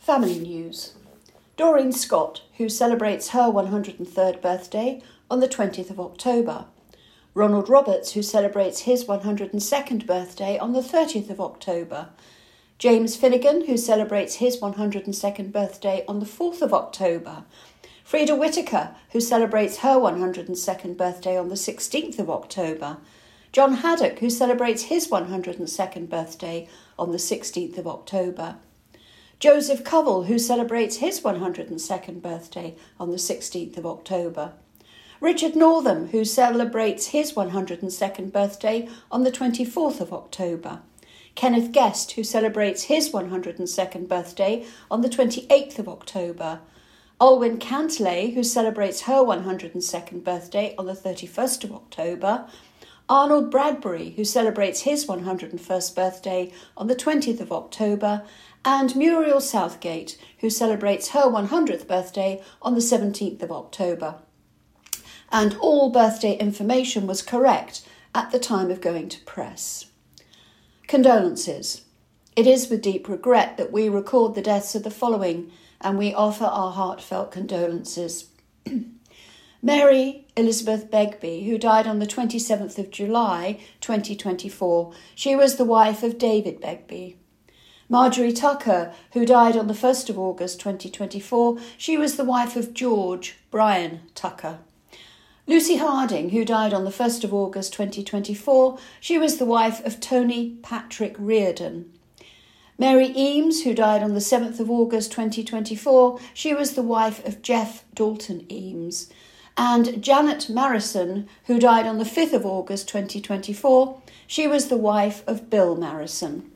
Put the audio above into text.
Family news. Doreen Scott, who celebrates her 103rd birthday on the 20th of October. Ronald Roberts, who celebrates his 102nd birthday on the 30th of October. James Finnegan, who celebrates his 102nd birthday on the 4th of October. Frida Whitaker, who celebrates her 102nd birthday on the 16th of October. John Haddock, who celebrates his 102nd birthday on the 16th of October. Joseph Covell, who celebrates his 102nd birthday on the 16th of October. Richard Northam, who celebrates his 102nd birthday on the 24th of October. Kenneth Guest, who celebrates his 102nd birthday on the 28th of October. Olwyn Cantlay, who celebrates her 102nd birthday on the 31st of October. Arnold Bradbury, who celebrates his 101st birthday on the 20th of October, and Muriel Southgate, who celebrates her 100th birthday on the 17th of October. And all birthday information was correct at the time of going to press. Condolences. It is with deep regret that we record the deaths of the following, and we offer our heartfelt condolences. Mary Elizabeth Begbie, who died on the 27th of July 2024. She was the wife of David Begbie. Marjorie Tucker, who died on the 1st of August 2024. She was the wife of George Brian Tucker. Lucy Harding, who died on the 1st of August 2024. She was the wife of Tony Patrick Reardon. Mary Eames, who died on the 7th of August 2024. She was the wife of Jeff Dalton Eames. And Janet Marrison, who died on the 5th of August 2024. She was the wife of Bill Marrison.